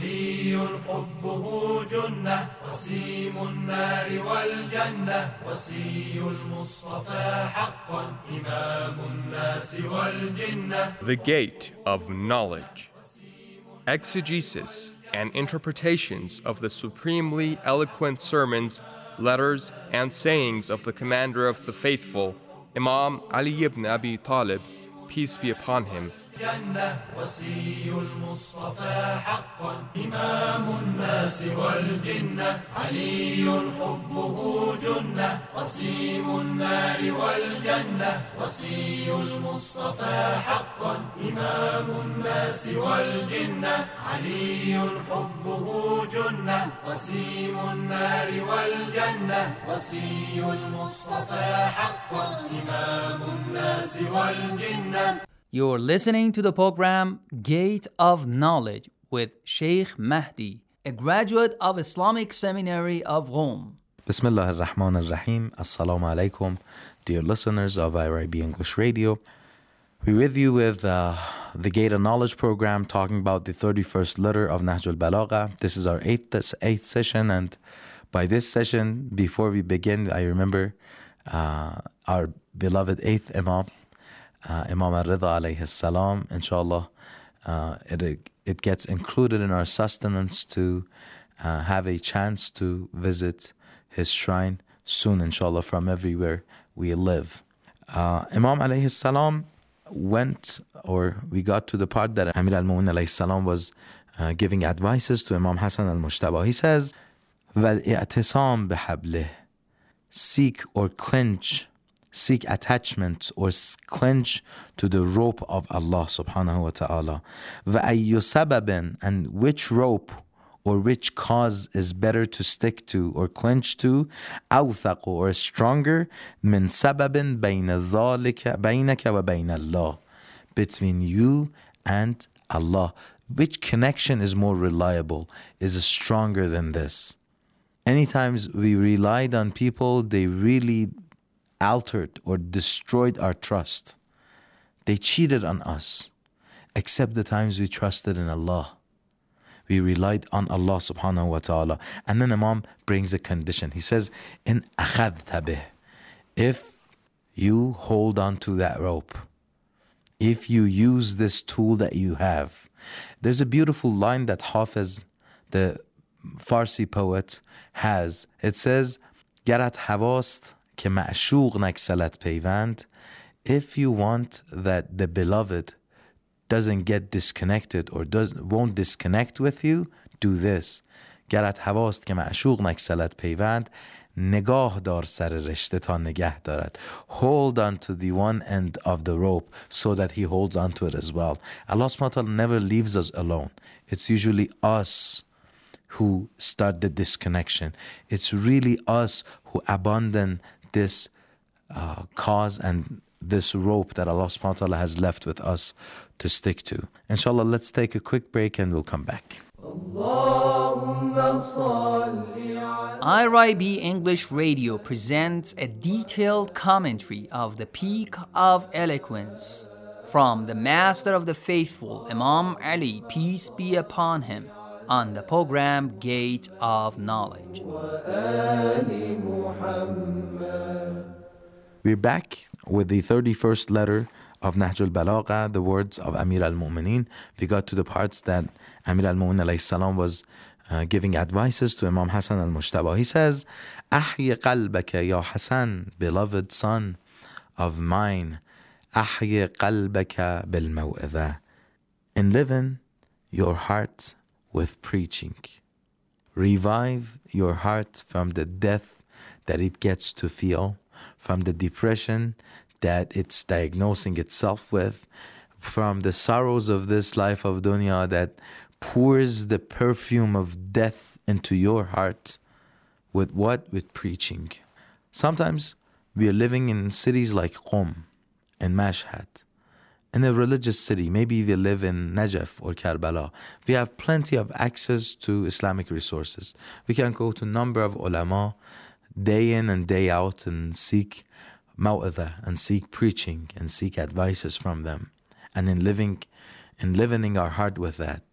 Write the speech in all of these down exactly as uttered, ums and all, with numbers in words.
علي حبه جنة قسيم النار والجنة وصي المصطفى حقا إمام الناس والجنة. The Gate of Knowledge. Exegesis and interpretations of the supremely eloquent sermons, letters, and sayings of the Commander of the Faithful, Imam Ali ibn Abi Talib, peace be upon him. جنة وصي المصطفى حقا إمام الناس والجنة علي حبه جنة قسيم النار والجنة وصي المصطفى حقا إمام الناس والجنة علي حبه جنة قسيم النار والجنة وصي المصطفى حقا إمام الناس والجنة. You're listening to the program Gate of Knowledge with Sheikh Mahdi, a graduate of Islamic Seminary of Rome. Bismillah ar-Rahman ar-Rahim. Assalamu alaikum, dear listeners of I R I B English Radio. We're with you with uh, the Gate of Knowledge program, talking about the thirty-first letter of Nahj al-Balagha. This is our eighth, eighth session, and by this session, before we begin, I remember uh, our beloved eighth Imam, Uh, Imam al-Ridha alayhi salam. Inshallah, uh, it, it gets included in our sustenance to uh, have a chance to visit his shrine soon, inshallah, from everywhere we live. Uh, Imam alayhi salam went, or we got to the part that Amir al-Mu'minin alayhi salam was uh, giving advices to Imam Hassan al-Mujtaba. He says, وَالْإِعْتِصَامْ بِحَبْلِهِ, seek or clinch, seek attachment or clinch to the rope of Allah subhanahu wa ta'ala. وَأَيُّ سَبَبٍ, and which rope or which cause is better to stick to or clinch to, أَوْثَقُ, or stronger, مِنْ سَبَبٍ بَيْنَ ذَلِكَ بَيْنَكَ وَبَيْنَ اللَّهِ, between you and Allah. Which connection is more reliable, is stronger than this? Anytime we relied on people, they really altered or destroyed our trust. They cheated on us, except the times we trusted in Allah. We relied on Allah subhanahu wa ta'ala. And then Imam brings a condition. He says, in akhadta bih, if you hold on to that rope, if you use this tool that you have. There's a beautiful line that Hafiz, the Farsi poet, has. It says, Garat hawast که معشوق نکسلت پیوند. If you want that the beloved doesn't get disconnected or does, won't disconnect with you, do this. گرت هواست که معشوق نکسلت پیوند، نگاه دار سر رشته تا نگه دارد. Hold on to the one end of the rope so that he holds on to it as well. Allah subhanahu wa ta'ala never leaves us alone. It's usually us who start the disconnection. It's really us who abandon this uh, cause and this rope that Allah subhanahu wa ta'ala has left with us to stick to. Inshallah, let's take a quick break and we'll come back. I R I B English Radio presents a detailed commentary of the Peak of Eloquence from the Master of the Faithful, Imam Ali, peace be upon him, on the program Gate of Knowledge. We're back with the thirty-first letter of Nahj al-Balagha, the words of Amir al-Mu'minin. We got to the parts that Amir al-Mu'minin alayhi salam was uh, giving advices to Imam Hassan al-Mujtaba. He says, أحيي قلبك يا حسن, beloved son of mine, أحيي قلبك بالموعظة, enliven your heart with preaching. Revive your heart from the death that it gets to feel, from the depression that it's diagnosing itself with, from the sorrows of this life of dunya that pours the perfume of death into your heart. With what? With preaching. Sometimes we are living in cities like Qom and Mashhad, in a religious city. Maybe we live in Najaf or Karbala. We have plenty of access to Islamic resources. We can go to a number of ulama day in and day out and seek maw'idha and seek preaching and seek advices from them. And in living, in livening our heart with that.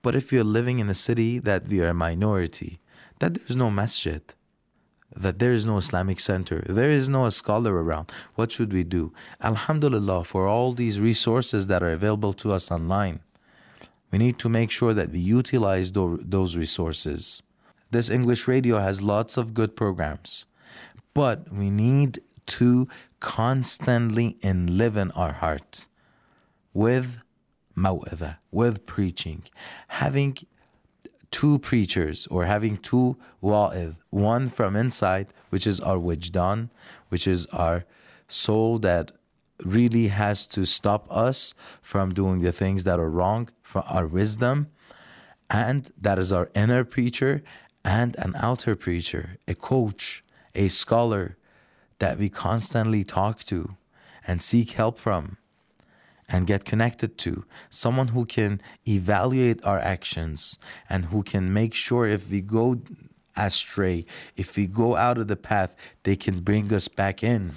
But if you're living in a city that we are a minority, that there's no masjid, that there is no Islamic center, there is no scholar around, what should we do? Alhamdulillah for all these resources that are available to us online. We need to make sure that we utilize those resources. This English radio has lots of good programs, but we need to constantly enliven our hearts with maw'idha, with preaching, having two preachers or having two wa'idh, one from inside, which is our wijdan, which is our soul that really has to stop us from doing the things that are wrong, for our wisdom, and that is our inner preacher, and an outer preacher, a coach, a scholar that we constantly talk to and seek help from and get connected to, someone who can evaluate our actions and who can make sure if we go astray, if we go out of the path, they can bring us back in.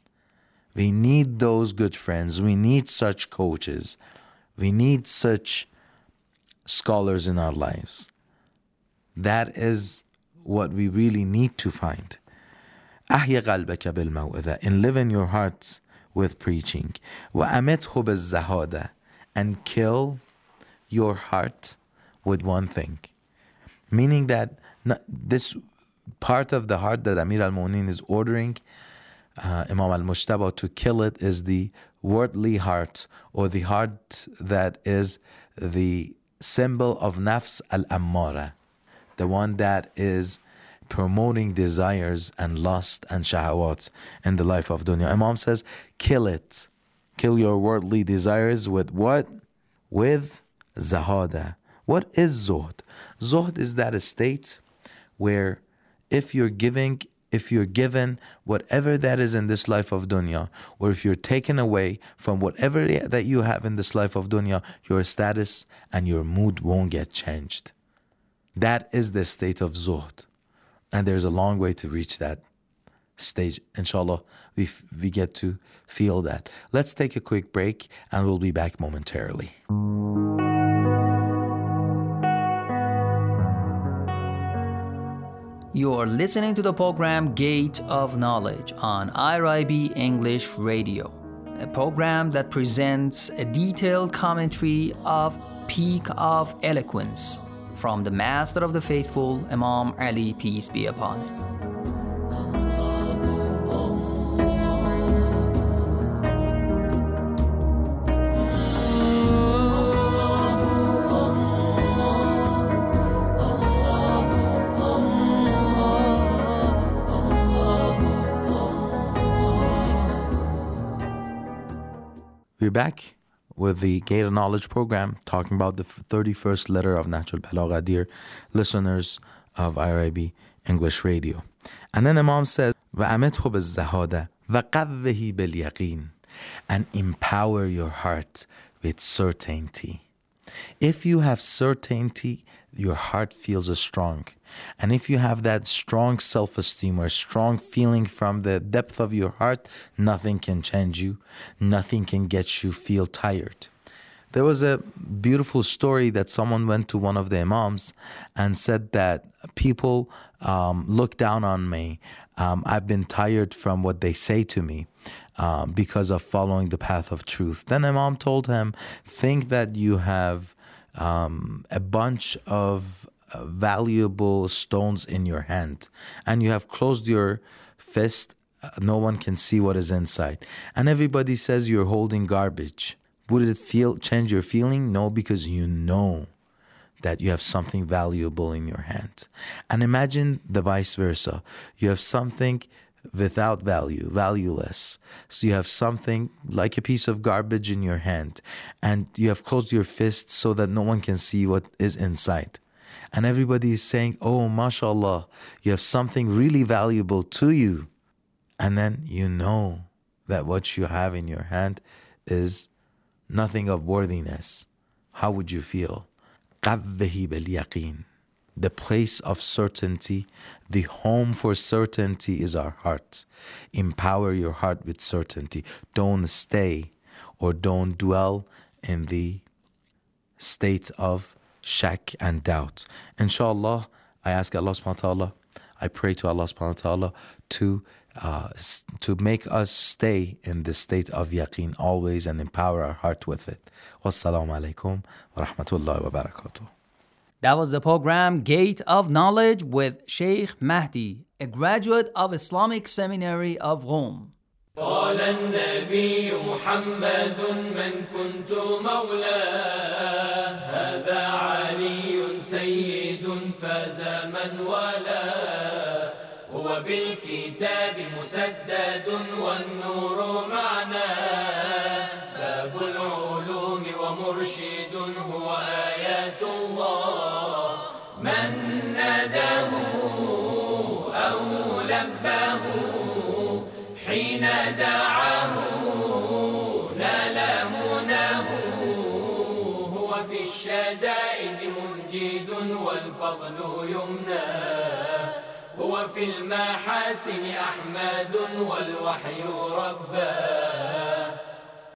We need those good friends. We need such coaches. We need such scholars in our lives. That is what we really need to find. أحيا قلبك بالموعظة, enliven your heart with preaching. وأمته بالزهادة, and kill your heart with one thing. Meaning that this part of the heart that Amir al-Mu'minin is ordering uh, Imam al-Mujtaba to kill it is the worldly heart, or the heart that is the symbol of nafs al-ammara, the one that is promoting desires and lust and shahawats in the life of dunya. Imam says, kill it. Kill your worldly desires with what? With zahada. What is zuhd? Zuhd is that state where if you're giving, if you're given whatever that is in this life of dunya, or if you're taken away from whatever that you have in this life of dunya, your status and your mood won't get changed. That is the state of zuhd. And there's a long way to reach that stage. Inshallah, we, we get to feel that. Let's take a quick break and we'll be back momentarily. You are listening to the program Gate of Knowledge on I R I B English Radio, a program that presents a detailed commentary of Peak of Eloquence from the Master of the Faithful, Imam Ali, peace be upon him. We're back with the Gate of Knowledge program, talking about the thirty-first letter of Nahj al-Balagha, dear listeners of I R I B English Radio. And then Imam says, وَأَمِتْهُ بِالزَّهَادَةِ وَقَوِّهِ بِالْيَقِينِ, and empower your heart with certainty. If you have certainty, your heart feels strong. And if you have that strong self-esteem or strong feeling from the depth of your heart, nothing can change you. Nothing can get you feel tired. There was a beautiful story that someone went to one of the imams and said that people um, look down on me. Um, I've been tired from what they say to me uh, because of following the path of truth. Then Imam told him, think that you have um, a bunch of uh, valuable stones in your hand and you have closed your fist. Uh, no one can see what is inside. And everybody says you're holding garbage. Would it feel change your feeling? No, because you know that you have something valuable in your hand. And imagine the vice versa. You have something without value, valueless. So you have something like a piece of garbage in your hand, and you have closed your fist so that no one can see what is inside. And everybody is saying, oh, mashallah, you have something really valuable to you. And then you know that what you have in your hand is nothing of worthiness. How would you feel? قَوِّهِ بِالْيَقِينِ. The place of certainty, the home for certainty is our heart. Empower your heart with certainty. Don't stay or don't dwell in the state of shak and doubt. Inshallah, I ask Allah subhanahu wa ta'ala, I pray to Allah subhanahu wa ta'ala to uh, to make us stay in the state of yaqeen always and empower our heart with it. Wassalamu alaikum wa rahmatullahi wa barakatuh. That was the program Gate of Knowledge with Sheikh Mahdi, a graduate of Islamic Seminary of Rome. قال النبي محمد من كنت مولاه هذا علي سيد فاز من والاه هو بالكتاب مسدد والنور معناه باب العلوم ومرشد هو آيات الله من ناداه أو لباه حين دعاه نال مناه هو في الشدائد منجد والفضل يمناه هو في المحاسن أحمد والوحي رباه